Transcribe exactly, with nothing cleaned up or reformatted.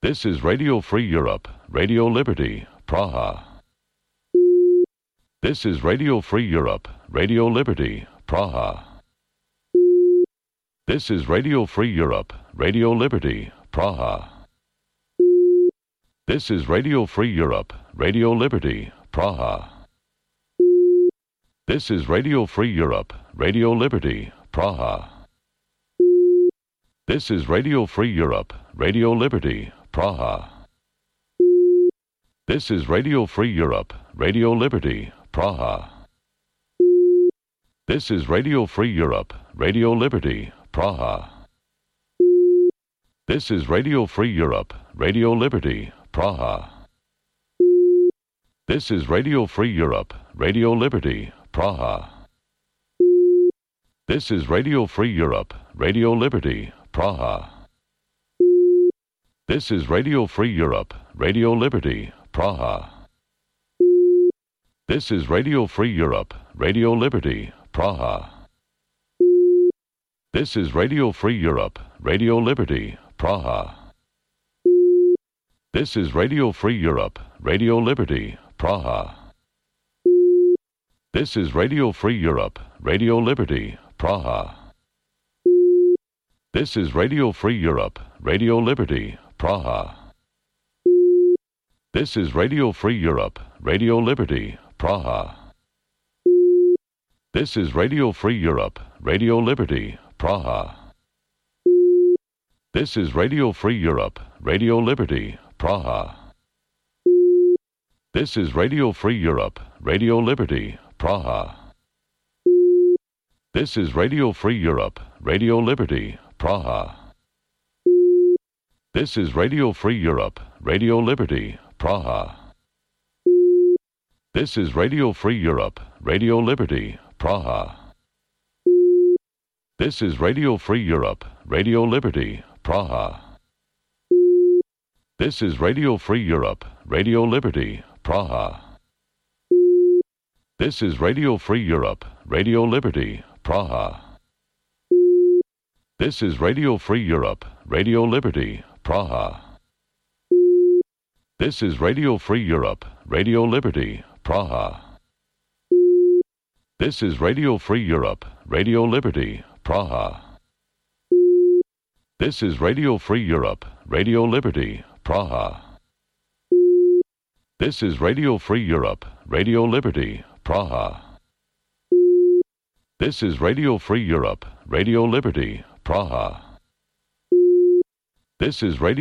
This is Radio Free Europe, Radio Liberty, Praha. This is Radio Free Europe, Radio Liberty, Praha. This is Radio Free Europe, Radio Liberty, Praha. This is Radio Free Europe, Radio Liberty, Praha. This is Radio Free Europe, Radio Liberty, Praha. This is Radio Free Europe, Radio Liberty, Praha. This is Radio Free Europe, Radio Liberty, Praha. This is Radio Free Europe, Radio Liberty, Praha. This is Radio Free Europe, Radio Liberty, Praha. This is Radio Free Europe, Radio Liberty, Praha. This is Radio Free Europe, Radio Liberty, Praha. This is Radio Free Europe, Radio Liberty, Praha. This is Radio Free Europe, Radio Liberty, Praha. This is Radio Free Europe, Radio Liberty, Praha. This is Radio Free Europe, Radio Liberty, Praha. This is Radio Free Europe, Radio Liberty, Praha. This is Radio Free Europe, Radio Liberty, Praha. This is Radio Free Europe, Radio Liberty, Praha. This is Radio Free Europe, Radio Liberty, Praha. This is Radio Free Europe, Radio Liberty, Praha. This is Radio Free Europe, Radio Liberty, Praha. This is Radio Free Europe, Radio Liberty, Praha. This is Radio Free Europe, Radio Liberty, Praha. This is Radio Free Europe, Radio Liberty, Praha. This is Radio Free Europe, Radio Liberty, Praha. This is Radio Free Europe, Radio Liberty, Praha. This is Radio Free Europe, Radio Liberty, Praha. This is Radio Free Europe, Radio Liberty, Praha. This is Radio Free Europe, Radio Liberty, Praha. This is Radio Free Europe, Radio Liberty, Praha. This is Radio Free Europe, Radio Liberty, Praha. This is Radio Free Europe, Radio Liberty, Praha. This is Radio Free Europe, Radio Liberty, Praha. This is Radio